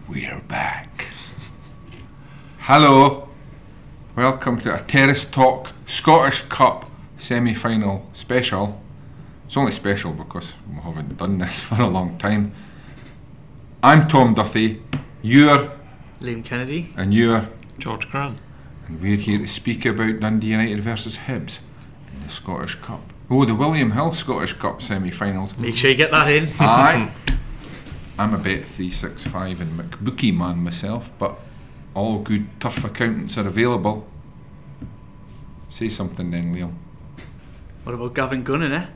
We're back. Hello. Welcome to a Terrace Talk Scottish Cup semi-final special. It's only special because we haven't done this for a long time. I'm Tom Duthie. You're Liam Kennedy. And you're George Grant. And we're here to speak about Dundee United versus Hibs in the Scottish Cup. Oh, the William Hill Scottish Cup semi-finals. Make sure you get that in. Aye. I'm a Bet365 and McBookie man myself, but all good turf accountants are available. Say something then, Liam. What about Gavin Gunnan, eh?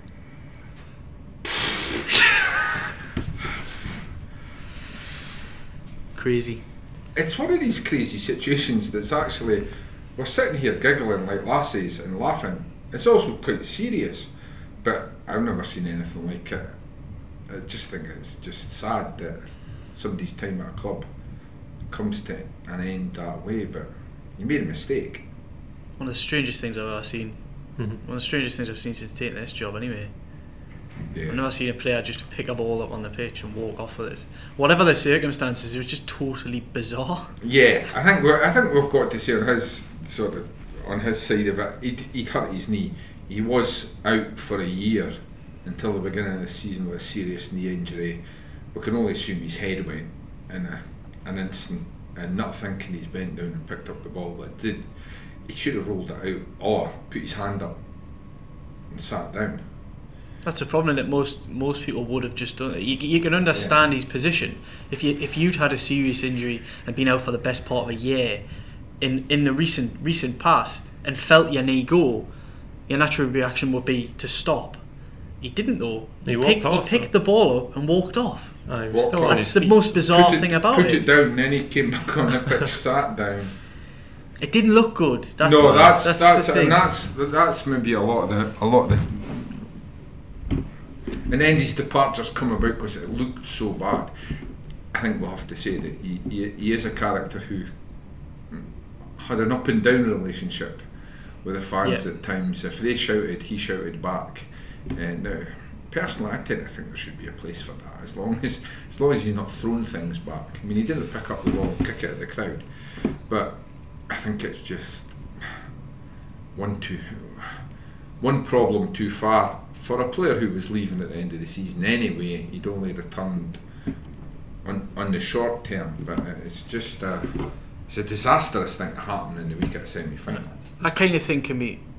Crazy. It's one of these crazy situations that's actually, we're sitting here giggling like lassies and laughing. It's also quite serious, but I've never seen anything like it. I just think it's just sad that somebody's time at a club comes to an end that way, but you made a mistake. One of the strangest things I've ever seen. Mm-hmm. One of the strangest things I've seen since taking this job anyway. Yeah. I've never seen a player just pick a ball up on the pitch and walk off with it. Whatever the circumstances, it was just totally bizarre. Yeah, I think we've got to say on his side of it, he'd hurt his knee. He was out for a year until the beginning of the season with a serious knee injury. We can only assume his head went in an instant and not thinking he's bent down and picked up the ball, but did. He should have rolled it out or put his hand up and sat down. That's the problem that most people would have just done. You can understand his position. If you'd had a serious injury and been out for the best part of a year in the recent past and felt your knee go, your natural reaction would be to stop. He didn't though. He picked the ball up and walked off. That's the most bizarre thing about it. Put it down, and then he came back on the pitch, sat down. It didn't look good. That's the thing. And that's maybe a lot of the. And then these departures come about because it looked so bad. I think we'll have to say that he is a character who had an up and down relationship with the fans at times. If they shouted, he shouted back. And personally, I tend to think there should be a place for that, as long as he's not throwing things back. I mean, he didn't pick up the ball and kick it at the crowd, but I think it's just one problem too far for a player who was leaving at the end of the season anyway. He'd only returned on the short term, but it's just it's a disastrous thing to happen in the week at a semi-final. That kind of thing can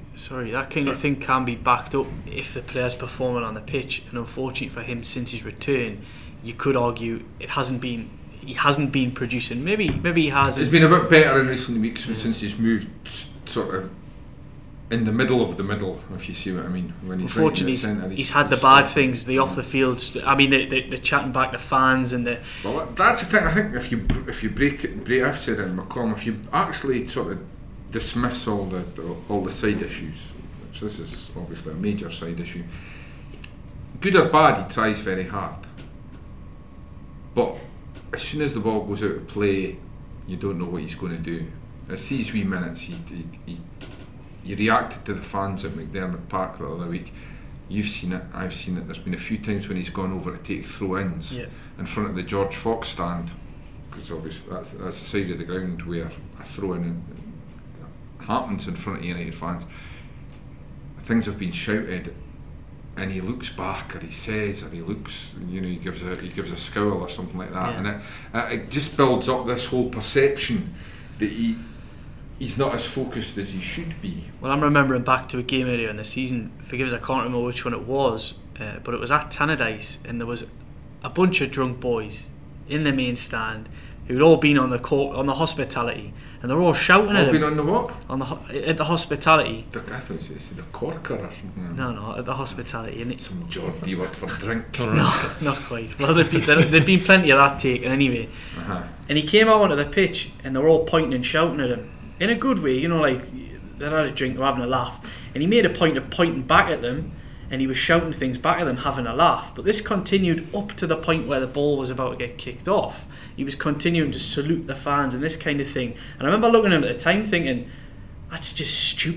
be backed up if the player's performing on the pitch, and unfortunately for him, since his return, you could argue he hasn't been producing. Maybe he has. It's been a bit better in recent weeks since he's moved sort of in the middle of the middle, if you see what I mean. When he's unfortunately, he's had the bad things, the off the field. I mean, the chatting back to fans and the. Well, that's the thing. I think if you break it, I've said it in my column, if you actually sort of dismiss all the side issues, which this is obviously a major side issue, good or bad, he tries very hard. But as soon as the ball goes out of play, you don't know what he's going to do. It's these wee minutes. He reacted to the fans at McDermott Park the other week. You've seen it, I've seen it. There's been a few times when he's gone over to take throw-ins in front of the George Fox stand, because obviously that's the side of the ground where a throw-in happens in front of United fans. Things have been shouted, and he looks back, or he says, or he looks, he gives a scowl or something like that, and it just builds up this whole perception that he's not as focused as he should be. Well, I'm remembering back to a game earlier in the season. Forgive us, I can't remember which one it was, but it was at Tannadice, and there was a bunch of drunk boys in the main stand who'd all been on the court, on the hospitality, and they were all shouting at him. Been on the what? At the hospitality. I thought you said the corker or something. No, at the hospitality. And some Geordie word for drink. No, not quite. Well, there'd been plenty of that taken anyway. And he came out onto the pitch, and they were all pointing and shouting at him in a good way, like they had a drink, they were having a laugh, and he made a point of pointing back at them, and he was shouting things back at them, having a laugh. But this continued up to the point where the ball was about to get kicked off. He was continuing to salute the fans and this kind of thing. And I remember looking at him at the time thinking, that's just stupid.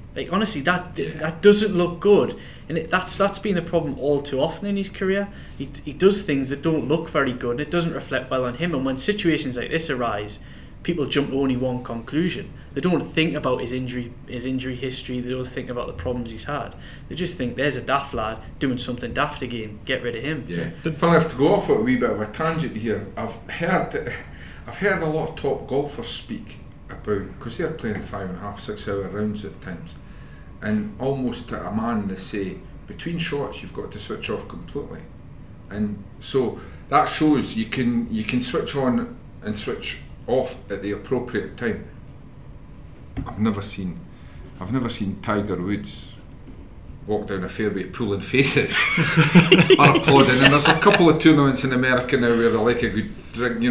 Like honestly, that doesn't look good, and that's been the problem all too often in his career. He does things that don't look very good, and it doesn't reflect well on him. And when situations like this arise, people jump to only one conclusion. They don't think about his injury history. They don't think about the problems he's had. They just think there's a daft lad doing something daft again. Get rid of him. Yeah. If I have to go off at a wee bit of a tangent here, I've heard a lot of top golfers speak about, because they're playing 5.5, 6 hour rounds at times, and almost to a man they say between shots you've got to switch off completely, and so that shows you can switch on and switch off at the appropriate time. I've never seen Tiger Woods walk down a fairway pulling faces or applauding, and there's a couple of tournaments in America now where they like a good drink,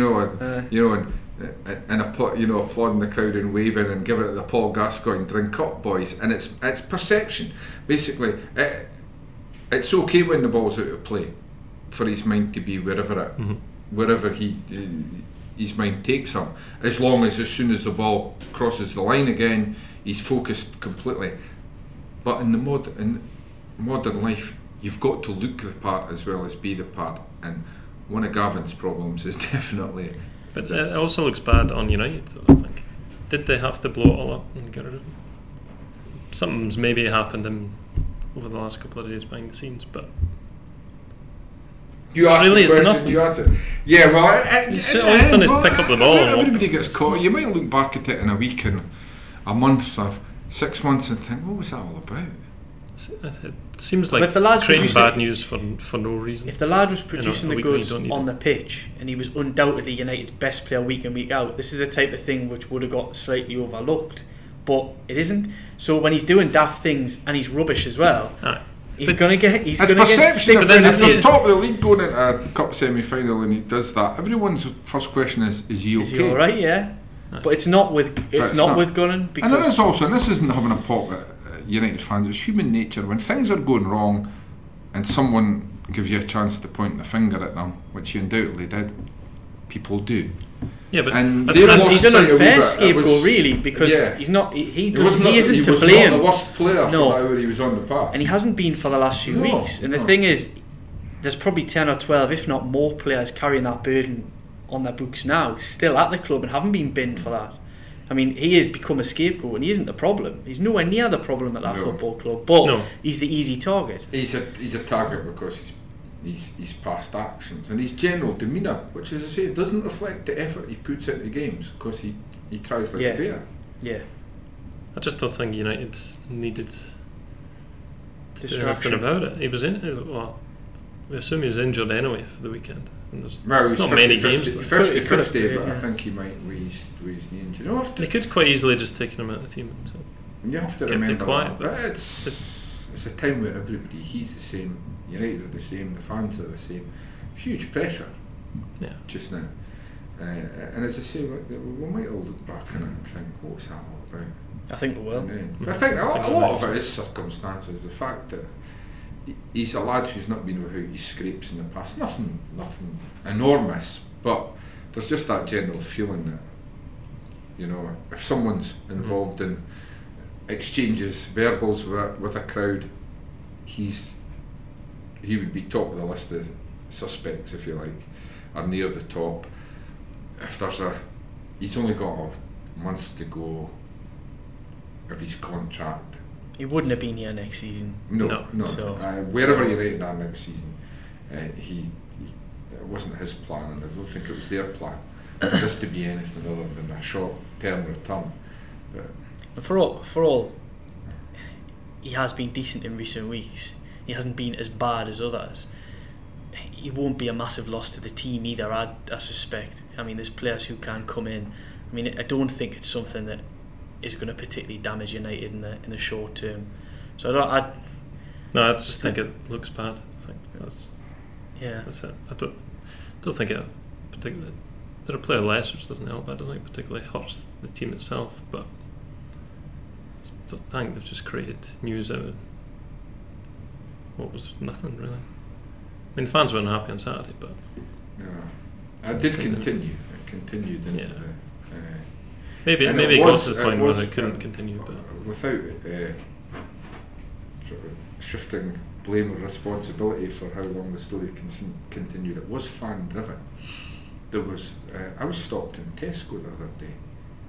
and applauding the crowd and waving and giving it the Paul Gascoigne drink up, boys. And it's perception. Basically, it's okay when the ball's out of play for his mind to be wherever his mind takes him, as long as soon as the ball crosses the line again, he's focused completely. But in modern life, you've got to look the part as well as be the part, and one of Gavin's problems is definitely. But it also looks bad on United, I think. Did they have to blow it all up and get rid of him? Something's maybe happened over the last couple of days behind the scenes, but you asked really the question, nothing. you answered. Yeah, well, all he's done is pick up the ball. Everybody gets caught. You might look back at it in a week and a month or 6 months and think, what was that all about? It seems like creating bad news for no reason. If the lad was producing the goods on the pitch and he was undoubtedly United's best player week in, week out, this is the type of thing which would have got slightly overlooked, but it isn't. So when he's doing daft things and he's rubbish as well, he's going to get stick. If on top of the league going into a cup semi-final and he does that, everyone's first question is he okay? Is he alright? Yeah. But it's not with Gunnan, because and it is also, and this isn't having a pop at United fans, it's human nature. When things are going wrong and someone gives you a chance to point the finger at them, which you undoubtedly did, people do. Yeah, but he's an unfair scapegoat, really, because he's not. He isn't to blame. He was not the worst player for the hour he was on the park, and he hasn't been for the last few weeks. And the thing is, there's probably 10 or 12, if not more, players carrying that burden on their books now, still at the club and haven't been binned for that. I mean, he has become a scapegoat, and he isn't the problem. He's nowhere near the problem at that football club, but he's the easy target. He's a target because his past actions and his general demeanour, which, as I say, doesn't reflect the effort he puts into games, because he tries like a bear. Yeah. I just don't think United needed to do anything about it. He was we assume he was injured anyway for the weekend. And there's not many games. 50-50, but I think he might with his knee injury. They could quite easily just taken him out of the team. So you have to remember that. It's a time where he's the same, United are the same, the fans are the same. Huge pressure just now. And as I say, we might all look back on it and think, what was that all about? I think we will. But I think a lot of it is circumstances. The fact that he's a lad who's not been without his scrapes in the past. Nothing enormous, but there's just that general feeling that, if someone's involved in exchanges, verbals with a crowd, he would be top of the list of suspects, if you like, or near the top. If he's only got a month to go of his contract. He wouldn't have been here next season. No. So wherever you're rating that next season, it wasn't his plan, and I don't think it was their plan for this to be anything other than a short-term return. But for all, he has been decent in recent weeks. He hasn't been as bad as others. He won't be a massive loss to the team either, I suspect. I mean, there's players who can come in. I mean, I don't think it's something that is going to particularly damage United in the short term. So I just think it looks bad. I think that's it. I don't think it particularly. They're a player less, which doesn't help. I don't think it particularly hurts the team itself, but I think they've just created news out of what was nothing really. I mean, the fans were unhappy on Saturday, but it did continue. It continued into Maybe And it got to the point where it couldn't continue, but without sort of shifting blame or responsibility for how long the story continued, it was fan driven. There was I was stopped in Tesco the other day.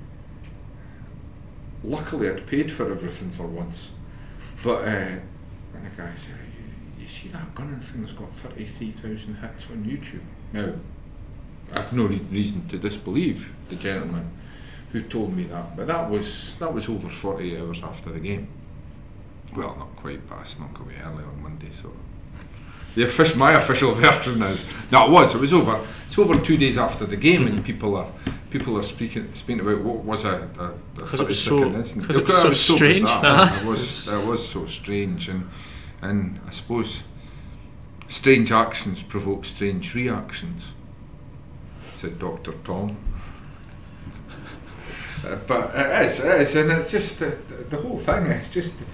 Luckily, I'd paid for everything for once, but and the guy said, "You see that gunning thing's got 33,000 hits on YouTube." Now, I've no reason to disbelieve the gentleman who told me that, but that was over 48 hours after the game. Well, not quite, but I snuck away early on Monday, so my official version is no, it was over. It's over 2 days after the game, and people are speaking about what was a 30-second incident. Because it was so strange. It was so strange, and I suppose strange actions provoke strange reactions, said Dr. Tom. But it is, and it's just the whole thing. It's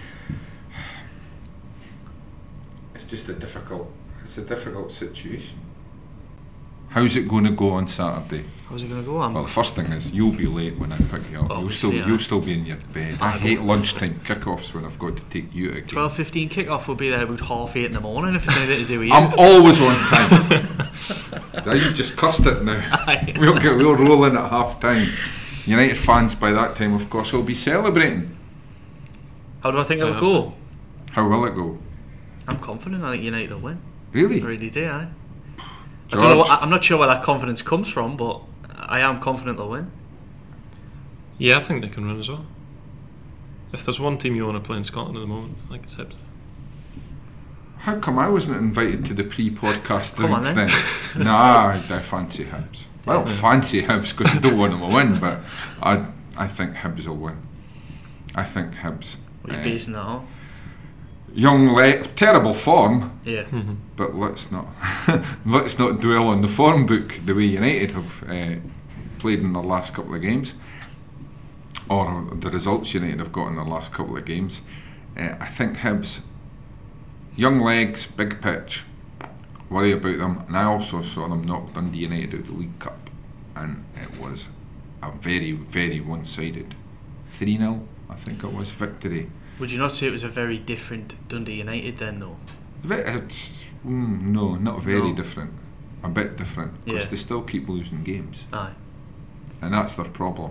just a difficult situation. How's it going to go on Saturday? How's it going to go on? Well, the first thing is you'll be late when I pick you up. You'll still be in your bed. I hate lunchtime kickoffs when I've got to take you to a game. 12:15 kickoff will be there about 8:30 in the morning if it's anything to do with you. I'm always on time. Now you've just cursed it now. We'll roll in at half time. United fans by that time, of course, will be celebrating. How do I think it will go? How will it go? I'm confident. I think United will win. Really? I really do. I don't know. I'm not sure where that confidence comes from, but I am confident they'll win. Yeah, I think they can win as well. If there's one team you want to play in Scotland at the moment, I think it's Hibs. How come I wasn't invited to the pre-podcast Come on, drinks then? Nah, I fancy Hibs. Well, fancy Hibs because I don't want them to win, but I think Hibs will win. I think Hibs. What are you basing that on? Young terrible form. Yeah. Mm-hmm. But let's not dwell on the form book the way United have played in their last couple of games, or the results United have got in their last couple of games. I think Hibs, young legs, big pitch, worry about them. And I also saw them knock Dundee United out of the League Cup, and it was a very, very one-sided 3-0, I think it was, victory. Would you not say it was a very different Dundee United then, though? No, not very different. A bit different, because Yeah. they still keep losing games. Aye. And that's their problem.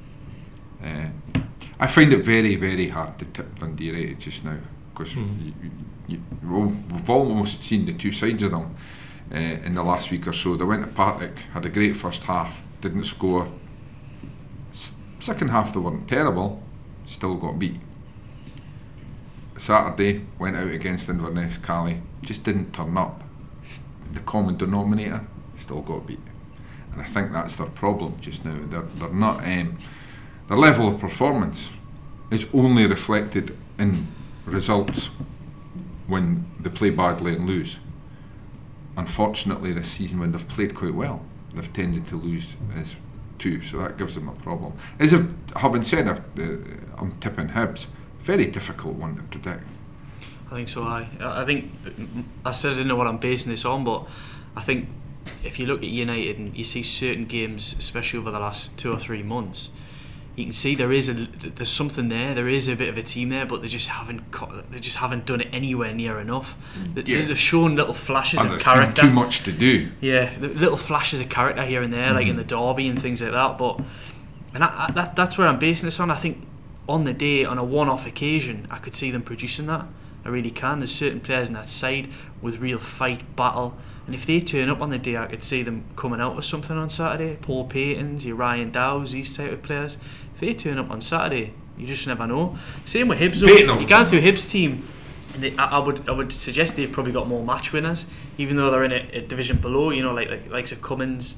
I find it very, very hard to tip Dundee United just now, because we've almost seen the two sides of them in the last week or so. They went to Partick, had a great first half, didn't score. Second half they weren't terrible, still got beat. Saturday went out against Inverness, Cali, just didn't turn up. The common denominator, still got beat. And I think that's their problem just now. They're not. Their level of performance is only reflected in results when they play badly and lose. Unfortunately, this season when they've played quite well, they've tended to lose as too. So that gives them a problem. Having said that, I'm tipping Hibs. Very difficult one to predict. I think so. I think I said I didn't know what I'm basing this on, but I think if you look at United and you see certain games, especially over the last 2 or 3 months, you can see there's something there. There is a bit of a team there, but they just haven't done it anywhere near enough. They've shown little flashes of character. Too much to do. Yeah, little flashes of character here and there, like in the derby and things like that. But that's where I'm basing this on. I think on the day, on a one-off occasion, I could see them producing that. I really can. There's certain players on that side with real fight, battle, and if they turn up on the day, I could see them coming out with something on Saturday. Paul Paytons, your Ryan Dowes, these type of players. If they turn up on Saturday, you just never know. Same with Hibs. You go through Hibs team, and I would suggest they've probably got more match winners, even though they're in a division below. You know, like Cummins,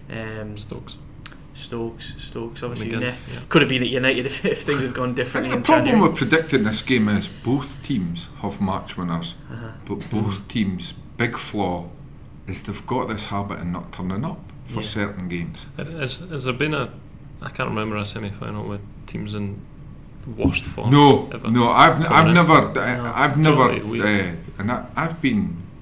Stokes, obviously. Could have been at United if things had gone differently. The problem with predicting this game is both teams have match winners, but both teams' big flaw is they've got this habit of not turning up for certain games. Has there been I can't remember a semi-final with teams in the worst form. No, ever no, I've never, really and I've been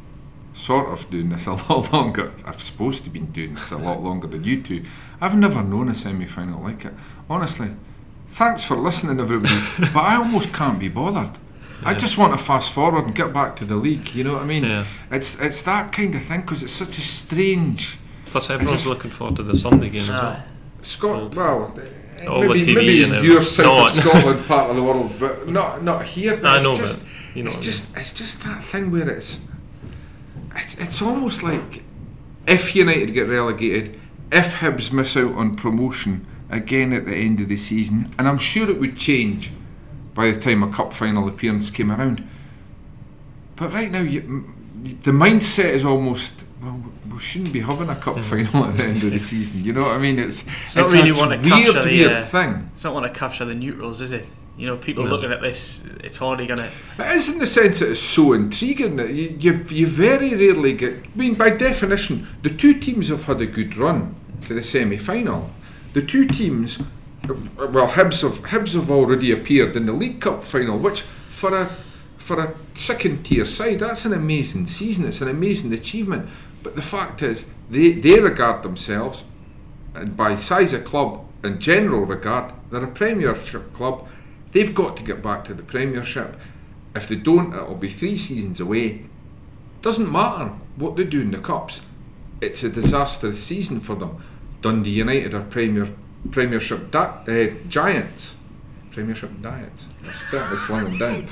sort of doing this a lot longer. I've supposed to be doing this a lot longer than you two. I've never known a semi-final like it. Honestly, thanks for listening, everybody. But I almost can't be bothered. I just want to fast forward and get back to the league. You know what I mean? Yeah. It's that kind of thing because it's such a strange. Plus, everyone's looking forward to the Sunday game as well. Scott, well, all maybe, the TV maybe and in your side no, of Scotland part of the world, but not here. But I know, just, but you know it's what just it's just that thing where it's almost like if United get relegated, if Hibs miss out on promotion again at the end of the season, and I'm sure it would change by the time a cup final appearance came around. But right now, the mindset is almost, well, we shouldn't be having a cup final at the end of the season. You know what I mean? It's not really want to capture weird thing. It's not want to capture the neutrals, is it? You know, people looking at this, it's hardly going to... It is in the sense that it's so intriguing that you very rarely get... I mean, by definition, the two teams have had a good run to the semi-final. The two teams... Well, Hibs have already appeared in the League Cup final, which for a second tier side, that's an amazing season. It's an amazing achievement. But the fact is, they regard themselves, and by size of club and general regard, they're a Premiership club. They've got to get back to the Premiership. If they don't, it'll be 3 seasons away. Doesn't matter what they do in the Cups. It's a disastrous season for them. Dundee United are Premiership giants. Premiership diets. Certainly slim them down.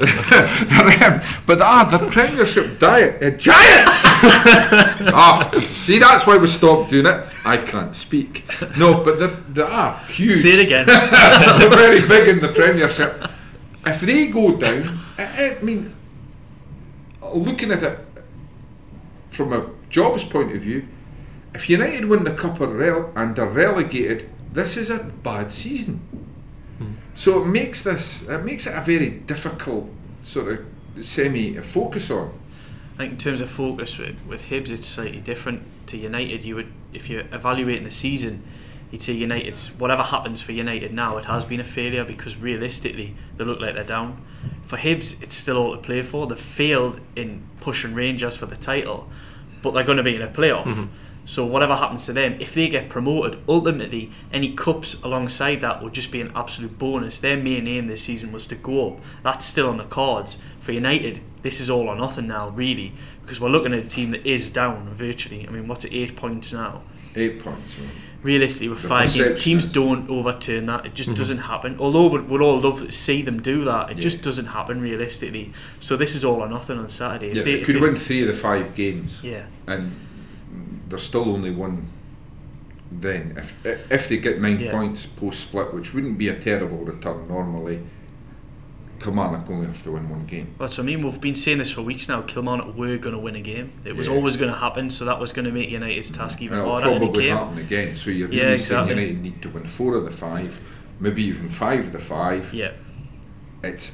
But the Premiership giants! See, that's why we stopped doing it. I can't speak. No, but they are huge. Say it again. They're very big in the Premiership. If they go down, I mean, looking at it from a jobs point of view, if United win the Cup and are relegated, this is a bad season. So it makes it a very difficult sort of semi-focus on. I think in terms of focus with Hibs, it's slightly different to United. You would, if you're evaluating the season, you'd say United's, whatever happens for United now, it has been a failure because realistically they look like they're down. For Hibs, it's still all to play for. They've failed in pushing Rangers for the title, but they're going to be in a playoff. Mm-hmm. So whatever happens to them, if they get promoted, ultimately any cups alongside that would just be an absolute bonus. Their main aim this season was to go up. That's still on the cards. For United, this is all or nothing now, really, because we're looking at a team that is down virtually. I mean, what's it, 8 points now? 8 points. Right. Realistically, with 5 games, teams don't overturn that. It just doesn't happen. Although we'd all love to see them do that, it just doesn't happen realistically. So this is all or nothing on Saturday. Yeah, they could win 3 of the 5 games. Yeah. And there's still only one then. If they get 9 points post-split, which wouldn't be a terrible return normally, Kilmarnock only have to win 1 game. Well, so I mean, we've been saying this for weeks now. Kilmarnock were going to win a game. It was always going to happen, so that was going to make United's task even harder. It'll probably happen again. So you're really saying United need to win 4 of the 5, maybe even 5 of the 5. Yeah. It's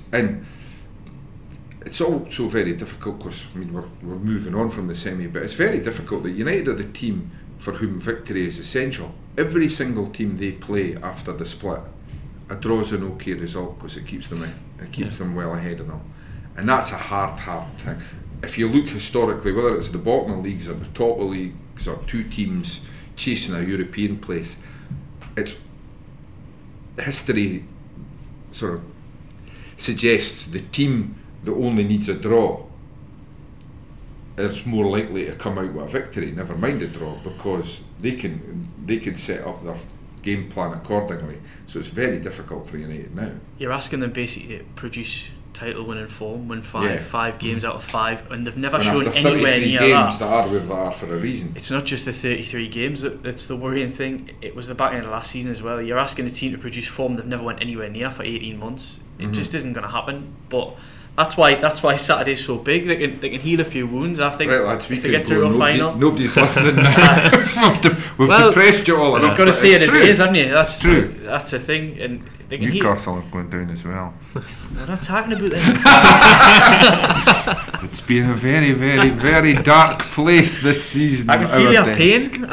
also very difficult because I mean we're moving on from the semi, but it's very difficult that United are the team for whom victory is essential. Every single team they play after the split, a draw is an okay result because it keeps them them well ahead of them, and that's a hard thing. If you look historically, whether it's the bottom of leagues or the top of leagues or 2 teams chasing a European place, it's history sort of suggests the team that only needs a draw is more likely to come out with a victory, never mind a draw, because they can set up their game plan accordingly. So it's very difficult for United now. You're asking them basically to produce title winning form, win 5 games out of 5, and they've never shown anywhere near games that. Are where they are for a reason. It's not just the 33 games that's the worrying thing. It was the back end of last season as well. You're asking a team to produce form they've never went anywhere near for 18 months. It just isn't going to happen. But that's why Saturday's so big. They can heal a few wounds. I think. Right, lads, if they get through a final, nobody's listening. We've depressed you all enough. You've got to see it as it is, haven't you? That's true. That's a thing, and they can Newcastle are going down as well. We're not talking about that. It's been a very, very, very dark place this season. I can feel your pain.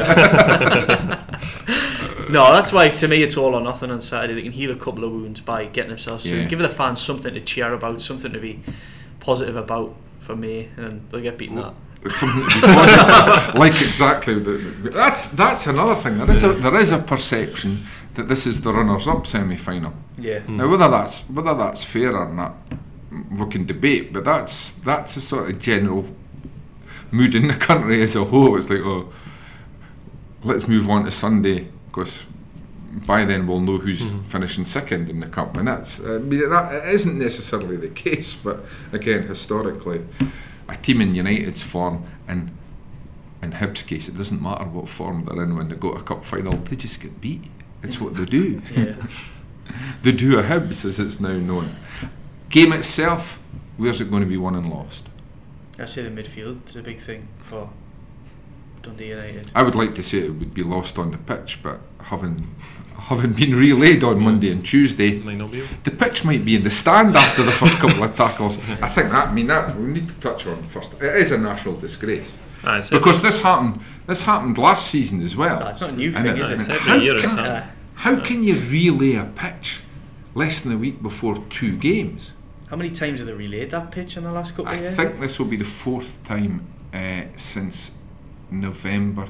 No, that's why to me it's all or nothing on Saturday. They can heal a couple of wounds by getting themselves through, give the fans something to cheer about, something to be positive about. for May, and they'll get beaten up. It's something to be positive. Like exactly. That's another thing. There is a perception that this is the runners-up semi-final. Yeah. Now whether that's fair or not, we can debate. But that's the sort of general mood in the country as a whole. It's like, oh, let's move on to Sunday, because by then we'll know who's finishing second in the cup, and that isn't necessarily the case. But again, historically, a team in United's form, and in Hibs' case, it doesn't matter what form they're in when they go to a cup final, they just get beat. It's what they do. Yeah. They do a Hibs, as it's now known. Game itself, where's it going to be won and lost? I say the midfield is a big thing for Dundee United. I would like to say it would be lost on the pitch, but having been relayed on Monday and Tuesday, Might not be. the pitch might be in the stand after the first couple of tackles. I think that we need to touch on first. It is a national disgrace, because this happened last season as well. No, it's not a new thing, is it? It's every year it's happened. How can you relay a pitch less than a week before 2 games? How many times have they relayed that pitch in the last couple I of years? think this will be the 4th time since November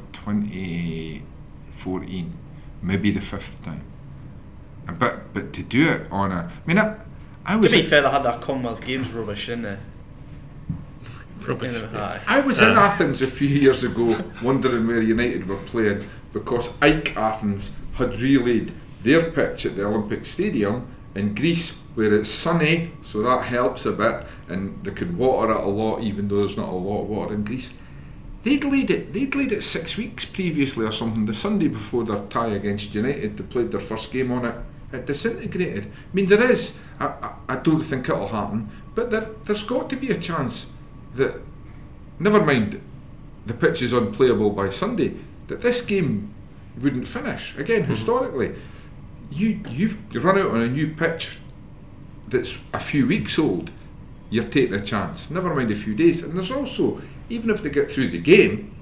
2014, maybe the 5th time. But to do it on a, I mean, I was. To be fair, they had that Commonwealth Games rubbish, didn't they? Rubbish. I was in Athens a few years ago, wondering where United were playing, because AEK Athens had relayed their pitch at the Olympic Stadium in Greece, where it's sunny, so that helps a bit, and they can water it a lot, even though there's not a lot of water in Greece. They'd laid it 6 weeks previously or something. The Sunday before their tie against United, they played their first game on it. It disintegrated. I mean, there is. I don't think it'll happen, but there's got to be a chance that, never mind the pitch is unplayable by Sunday, that this game wouldn't finish. Again, historically, you run out on a new pitch that's a few weeks old, you're taking a chance, never mind a few days. And there's also, even if they get through the game,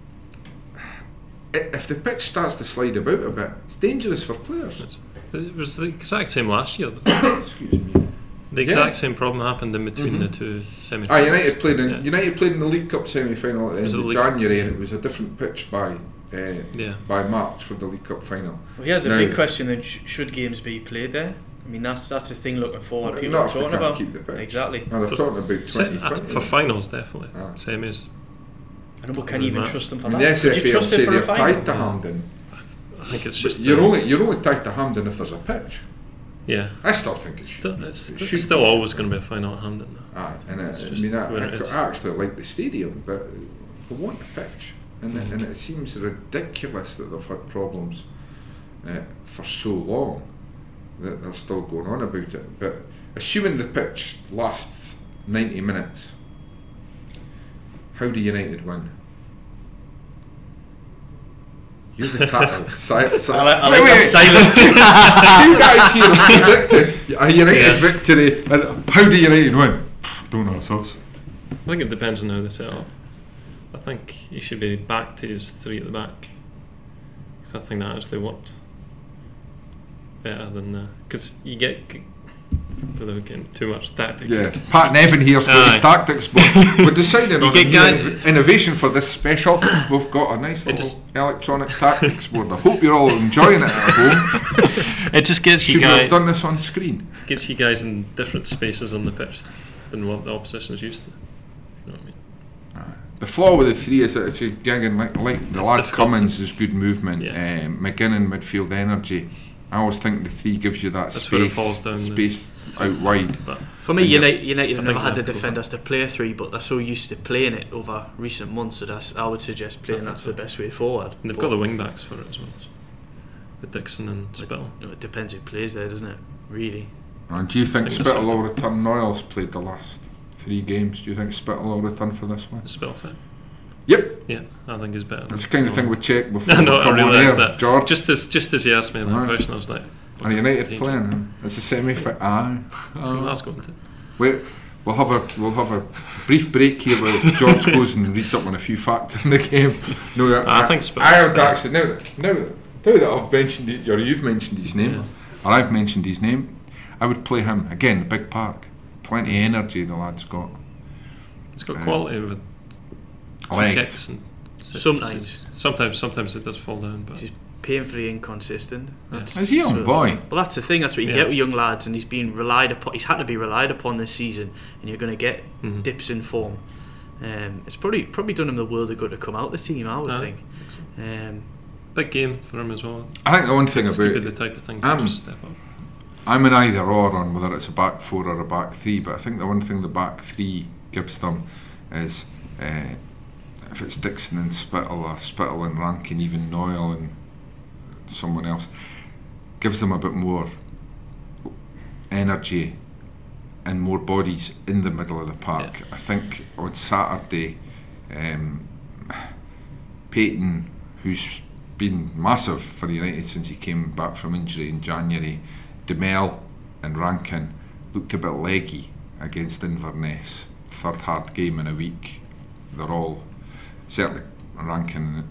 if the pitch starts to slide about a bit, it's dangerous for players. It was the exact same last year. Excuse me. The exact same problem happened in between the two semi-finals. United played in the League Cup semi-final at the end of January, and it was a different pitch by March for the League Cup final. Well, here's a big question then: should games be played there? I mean, that's the thing looking forward. People are talking about. Keep the pitch. Exactly. No, they're talking about 2020. For finals, definitely. Semis. I don't know, can you even trust them for that? The SFA Would you trust it for a final? Tied to Hampden. I think it's just. You're only tied to Hampden if there's a pitch. Yeah. I still think it's still always going to be a final at Hampden. I actually like the stadium, but we want the pitch, and it seems ridiculous that they've had problems for so long that they're still going on about it. But assuming the pitch lasts 90 minutes, how do United win? You're the silence. I like that silence. You guys here have predicted a United victory, and how do United win? Don't know ourselves. I think it depends on how they set up. I think he should be back to his 3 at the back, because I think that actually worked better than because you get, without getting too much tactics. Yeah, Pat Nevin here's got his tactics book. We're deciding on innovation for this special. We've got a nice little electronic tactics board. I hope you're all enjoying it at home. It just gets you guys. Should we have done this on screen? Gets you guys in different spaces on the pitch than what the opposition is used to. You know what I mean? The flaw with the 3 is that it's again like the lad Cummins is good movement. Yeah. McGinnon midfield energy. I always think the 3 gives you that space out wide. But for me, United have never had the defenders to play a 3, but they're so used to playing it over recent months that I would suggest playing that's the best way forward. And they've got the wing backs for it as well, so. With Dixon and Spittle. It depends who plays there, doesn't it? Really. And do you think Spittle will return? Noyle's played the last 3 games. Do you think Spittle will return for this one? Is Spittle fit? Yep. Yeah, I think he's better. That's the kind of thing we check before. I realised that. George. Just as he asked me that question, I was like, "Are United playing? It's a semi-fit." Glasgow, isn't it? Wait, we'll have a brief break here where George goes and reads up on a few facts in the game. No, I think Spittle. I would actually now that I've mentioned it, or you've mentioned his name, or I've mentioned his name, I would play him again. Big Park, plenty of energy the lad's got. It's got quality with legs. kicks and sometimes it does fall down, but he's painfully inconsistent. He's a young boy. Well, that's the thing. That's what you get with young lads, and he's been relied upon. He's had to be relied upon this season, and you're going to get dips in form. It's probably done him the world of good to come out the team, I would think. So. Big game for him as well. I think the one thing about the type of thing to just step up. I'm an either or on whether it's a back four or a back three, but I think the one thing the back three gives them is if it's Dixon and Spittle, or Spittle and Rankin, even Noyle and someone else, gives them a bit more energy and more bodies in the middle of the park. I think on Saturday, Payton, who's been massive for United since he came back from injury in January, Demel and Rankin looked a bit leggy against Inverness. Third hard game in a week. They're all, certainly Rankin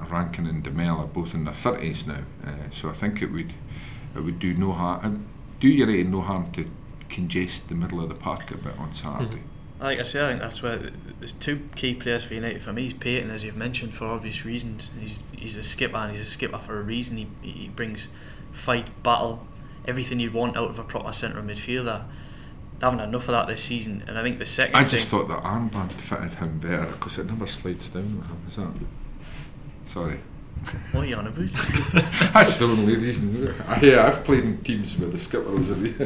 and Demel are both in their 30s now, so I think it would do no harm, do United no harm to congest the middle of the park a bit on Saturday. Like I say, I think that's where there's two key players for United. For me, he's Payton, as you've mentioned, for obvious reasons. He's a skipper, and he's a skipper for a reason. He brings fight, battle, everything you'd want out of a proper centre midfielder. They haven't had enough of that this season, and I think the second I just thought that armband fitted him better because it never slides down with him. Is that? Sorry. What are you on about? That's the only reason. I've played in teams where the skipper was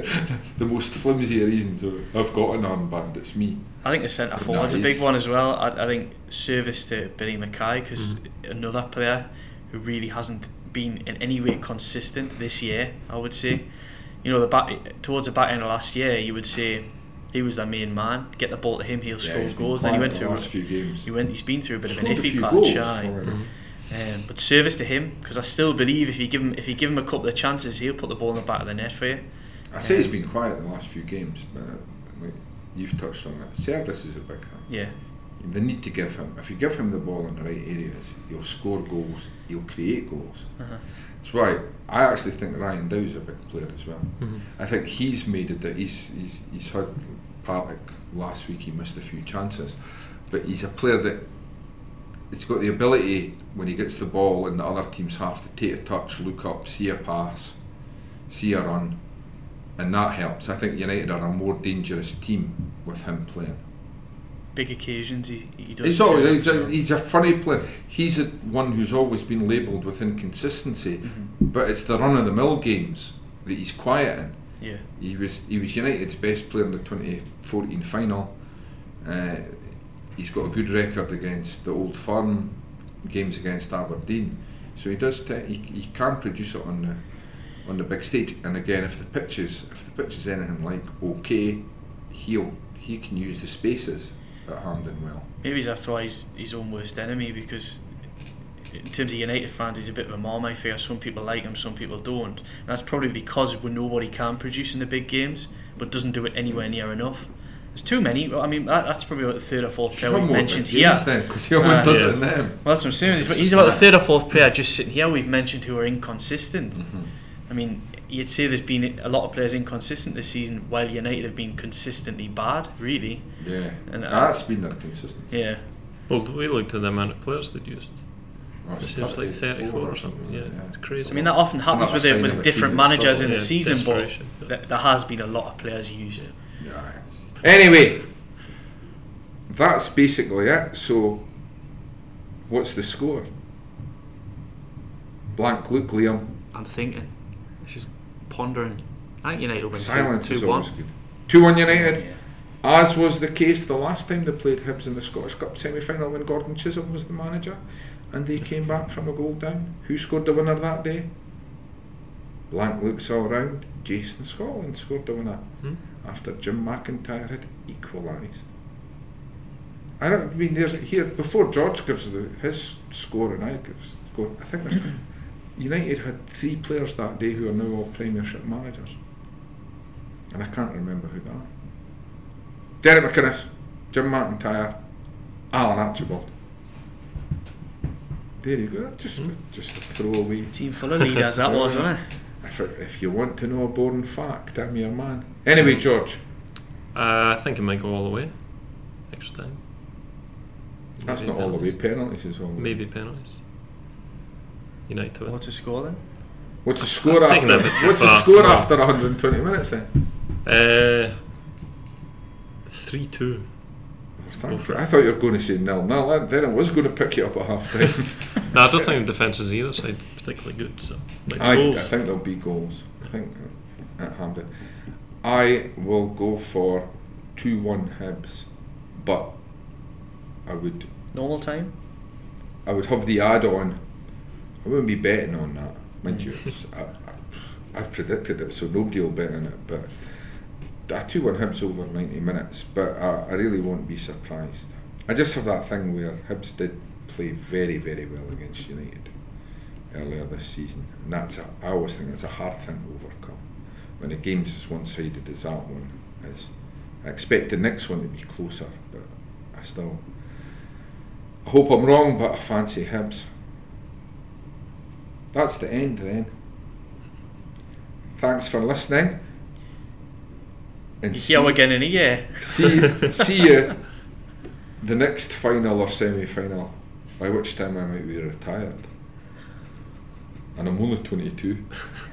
the most flimsy reason to I've got an armband, it's me. I think the centre forward's a big one as well. I think service to Billy Mackay, because another player who really hasn't been in any way consistent this year, I would say. You know, towards the back end of last year, you would say he was their main man. Get the ball to him, he'll score goals. Then he went through last few games. He's been through a bit of an iffy patch. But service to him, because I still believe if you give him a couple of chances, he'll put the ball in the back of the net for you. I say he's been quiet the last few games, but like you've touched on it, service is a big thing. Yeah. They need to give him. If you give him the ball in the right areas, he'll score goals. He'll create goals. That's why I actually think Ryan Dow's a big player as well. I think he's made it that he's had Partick last week. He missed a few chances, but he's a player that he's got the ability when he gets the ball and the other teams have to take a touch, look up, see a pass, see a run, and that helps. I think United are a more dangerous team with him playing. Big occasions, he does. He's a funny player. He's one who's always been labelled with inconsistency, but it's the run-of-the-mill games that he's quiet in. Yeah, he was United's best player in the 2014 final. He's got a good record against the Old Firm, games against Aberdeen, so he does. He can produce it on the big stage. And again, if the pitch is anything like okay, he can use the spaces at Hampden well. Maybe that's why he's his own worst enemy, because in terms of United fans, he's a bit of a Marmite figure. Some people like him, some people don't, and that's probably because we know what he can produce in the big games, but doesn't do it anywhere near enough. There's too many. I mean, that's probably about the third or fourth player we've mentioned here. Because he always does it in them. Well, that's what I'm saying. He's about the third or fourth player just sitting here we've mentioned who are inconsistent. I mean, you'd say there's been a lot of players inconsistent this season, while United have been consistently bad, really. Yeah, and that's been their consistency. Yeah. Well, we looked at the amount of players they'd used. It seems like 34 or something. Yeah, it's crazy. I mean, that often happens with different managers in the season, but there has been a lot of players used. Yeah. Anyway, that's basically it. So, what's the score? Blank look, Liam. I'm thinking. This is pondering. I think United will win. Silence is always good. 2-1 United. Yeah. As was the case the last time they played Hibs in the Scottish Cup semi-final when Gordon Chisholm was the manager, and they came back from a goal down. Who scored the winner that day? Blank looks all round. Jason Scotland scored the winner after Jim McIntyre had equalised. There's here before George gives his score and I give score. I think United had 3 players that day who are now all Premiership managers, and I can't remember who they are. Derek McInnes, Jim McIntyre, Alan Archibald. There you go. Just a throwaway. Team full of leaders that was, wasn't it? If you want to know a boring fact, I'm your man. Anyway, George. I think it might go all the way. Extra time. That's Maybe not all the way. penalties. Penalties as well. Maybe penalties. United to win. What's the score then? What's the That's score taking after? it a bit too What's the far. score No. after 120 minutes then? 3-2. Thank you. I thought you were going to say 0-0. Then I was going to pick you up at half time. No, I don't think the defence is either side particularly good. So, like I goals. think there'll be goals. I think at Hampden. I will go for 2-1 Hibs, but I would Normal time? have the add-on. I wouldn't be betting on that, mind you. I've predicted it, so nobody will bet on it. But a 2-1 Hibs over 90 minutes. But I really won't be surprised. I just have that thing where Hibs did play very, very well against United earlier this season, and I always think it's a hard thing to overcome when a game's as one-sided as that one is. I expect the next one to be closer, but I hope I'm wrong, but I fancy Hibs. That's the end then. Thanks for listening. And Yeah, we're getting in a year. see you the next final or semi-final, by which time I might be retired. And I'm only 22.